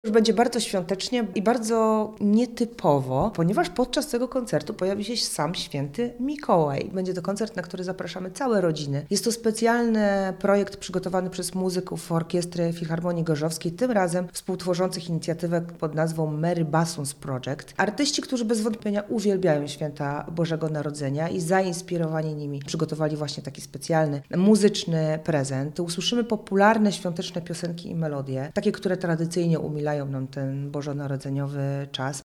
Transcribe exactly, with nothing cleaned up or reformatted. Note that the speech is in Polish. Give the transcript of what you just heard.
Już będzie bardzo świątecznie i bardzo nietypowo, ponieważ podczas tego koncertu pojawi się sam święty Mikołaj. Będzie to koncert, na który zapraszamy całe rodziny. Jest to specjalny projekt przygotowany przez muzyków Orkiestry Filharmonii Gorzowskiej, tym razem współtworzących inicjatywę pod nazwą Mary Basons Project. Artyści, którzy bez wątpienia uwielbiają święta Bożego Narodzenia i zainspirowani nimi przygotowali właśnie taki specjalny muzyczny prezent. Usłyszymy popularne świąteczne piosenki i melodie, takie, które tradycyjnie umilają nam ten bożonarodzeniowy czas.